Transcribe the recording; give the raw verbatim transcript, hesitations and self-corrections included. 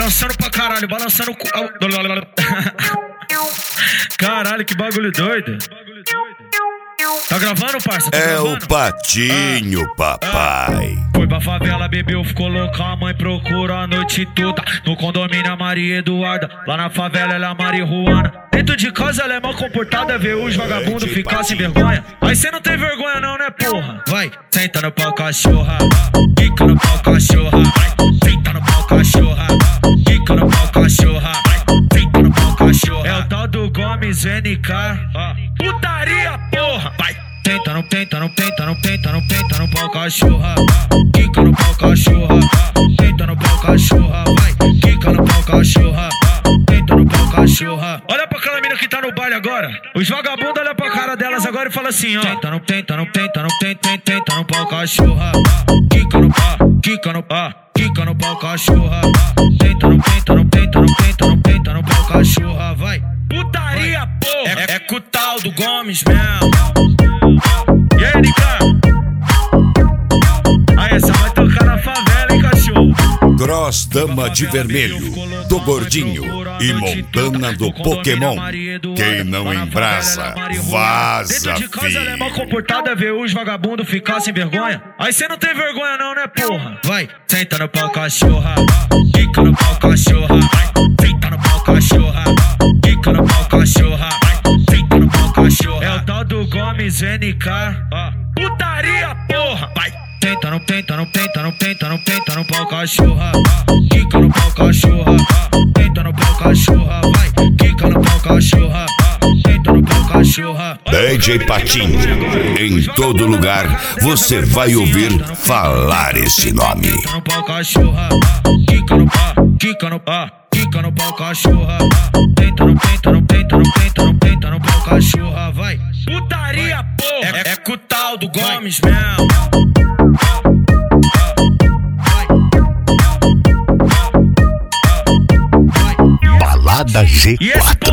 balançando pra caralho, balançando o cu. Caralho, que bagulho doido. Tá gravando, parça? Tá é gravando? o Patinho, ah, papai. Ah. Foi pra favela, bebeu, ficou louca. A mãe procura a noite toda. No condomínio, a Maria Eduarda. Lá na favela, ela é a Marihuana. Dentro de casa, ela é mal comportada. Vê os vagabundos ficar sem vergonha. Aí cê não tem vergonha, não, né, porra? Vai, senta no pau, cachorra. Fica no pau, cachorra. Vai, senta no pau, cachorra. Fica no pau, cachorra. Vai, senta no pau, cachorra. É o tal do Gomes N K. Putaria, porra. Vai. Tenta, não tenta, não tenta, não tenta, não tenta no pau, cachorra. Quica no pau, cachorra. Tenta no pau, cachorra. Vai, quica no pau, cachorra. Tenta no pau, cachorra. Olha pra aquela mina que tá no baile agora. Os vagabundos olham pra cara delas agora e fala assim, ó. Tenta, não tenta, não tenta, não tenta, tenta, tenta no pau, cachorra. Quica no pau, quica no pau, quica no pau, cachorra. Tenta, não tenta, não tenta, não tenta, não tenta no pau, cachorra. Vai. Putaria, porra. É, é com o tal do Gomes mesmo. E aí, N K? Aí, essa vai tocar na favela, hein, cachorro? Cross Dama de Vermelho, do Gordinho e Montana do Pokémon. Quem não embrasa, vaza, dentro de casa, ela é mal comportada, vê os vagabundos ficar sem vergonha. Aí cê não tem vergonha não, né, porra? Vai, senta no pau, cachorra. Fica no pau, cachorra. Vai, senta no pau, cachorra. Fica no pau, cachorra. Vai, senta no pau, cachorra. É o tal do Gomes N K. Putaria, porra. Vai. Tenta, não tenta, não tenta, não tenta, não tenta no pau, cachorra. Quica no pau, cachorra. Tenta no pau, cachorra. Vai, quica no pau, cachorra. Tenta no pau, cachorra. D J Patinho, em todo lugar você vai ouvir falar esse nome. Tenta no pau, cachorra. Quica no pau, quica no pau, quica no pau, cachorra. Tenta, não tenta, não tenta, não tenta, não tenta no pau, cachorra. Vai. Putaria, porra. É, é com o tal do Gomes mesmo. Balada G quatro.